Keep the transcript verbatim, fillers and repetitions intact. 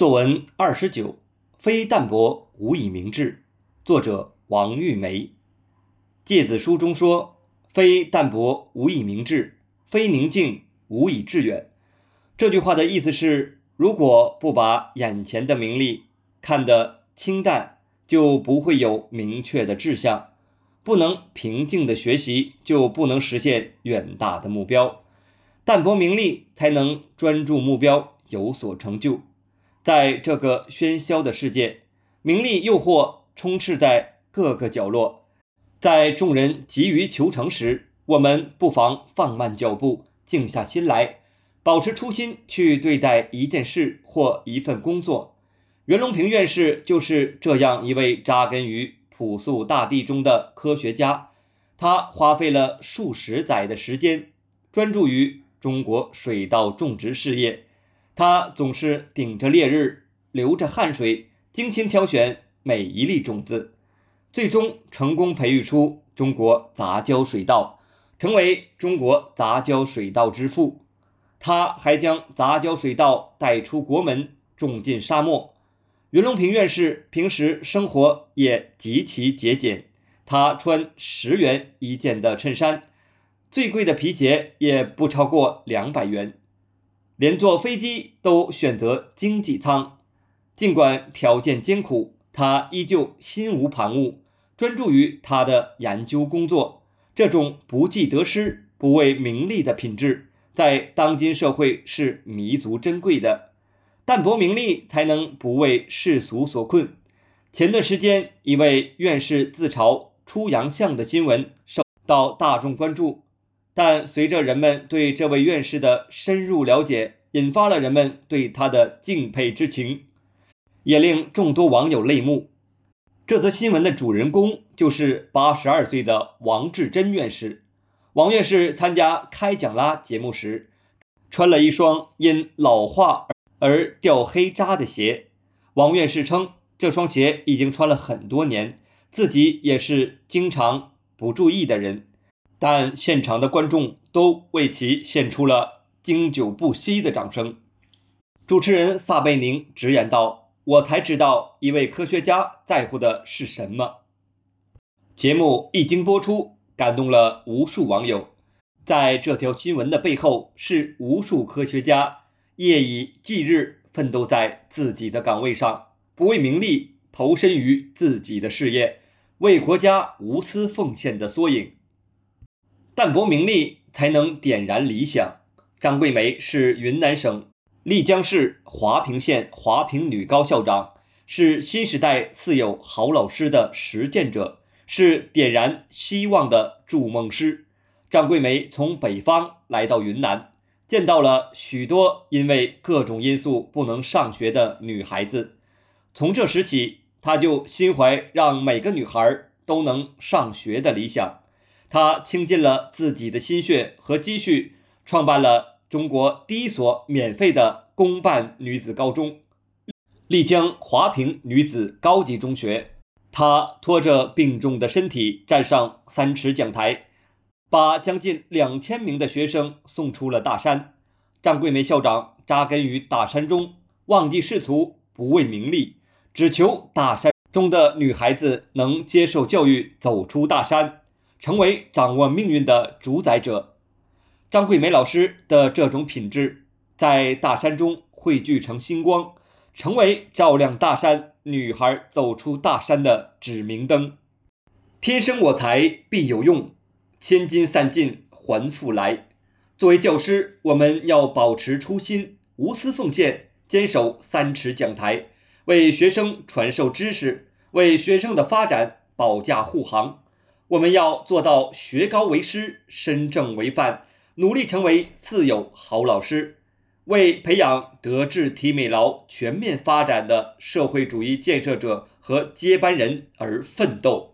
作文二十九，非淡泊无以明志。作者王玉梅。诫子书中说：非淡泊无以明志，非宁静无以致远。这句话的意思是，如果不把眼前的名利看得清淡，就不会有明确的志向；不能平静的学习，就不能实现远大的目标。淡泊名利，才能专注目标，有所成就。在这个喧嚣的世界，名利诱惑充斥在各个角落，在众人急于求成时，我们不妨放慢脚步，静下心来，保持初心去对待一件事或一份工作。袁隆平院士就是这样一位扎根于朴素大地中的科学家，他花费了数十载的时间，专注于中国水稻种植事业。他总是顶着烈日，流着汗水，精心挑选每一粒种子，最终成功培育出中国杂交水稻，成为中国杂交水稻之父。他还将杂交水稻带出国门，种进沙漠。袁隆平院士平时生活也极其节俭，他穿十元一件的衬衫，最贵的皮鞋也不超过两百元，连坐飞机都选择经济舱。尽管条件艰苦，他依旧心无旁骛，专注于他的研究工作。这种不计得失、不为名利的品质，在当今社会是弥足珍贵的。淡泊名利，才能不为世俗所困。前段时间，一位院士自嘲出洋相的新闻受到大众关注，但随着人们对这位院士的深入了解，引发了人们对他的敬佩之情，也令众多网友泪目。这则新闻的主人公就是八十二岁的王志珍院士。王院士参加开讲啦节目时，穿了一双因老化而掉黑渣的鞋。王院士称，这双鞋已经穿了很多年，自己也是经常不注意的人，但现场的观众都为其献出了经久不息的掌声。主持人撒贝宁直言道：我才知道一位科学家在乎的是什么。节目一经播出，感动了无数网友。在这条新闻的背后，是无数科学家夜以继日奋斗在自己的岗位上，不为名利，投身于自己的事业，为国家无私奉献的缩影。淡泊名利，才能点燃理想。张桂梅是云南省丽江市华坪县华坪女高校长，是新时代赐有好老师的实践者，是点燃希望的筑梦师。张桂梅从北方来到云南，见到了许多因为各种因素不能上学的女孩子。从这时起，她就心怀让每个女孩都能上学的理想。她倾尽了自己的心血和积蓄，创办了中国第一所免费的公办女子高中——丽江华坪女子高级中学。她拖着病重的身体站上三尺讲台，把将近两千名的学生送出了大山。张桂梅校长扎根于大山中，忘记世俗，不为名利，只求大山中的女孩子能接受教育，走出大山，成为掌握命运的主宰者。张桂梅老师的这种品质，在大山中汇聚成星光，成为照亮大山、女孩走出大山的指明灯。天生我材必有用，千金散尽还复来。作为教师，我们要保持初心，无私奉献，坚守三尺讲台，为学生传授知识，为学生的发展保驾护航。我们要做到学高为师，身正为范，努力成为赐有好老师，为培养德智体美劳全面发展的社会主义建设者和接班人而奋斗。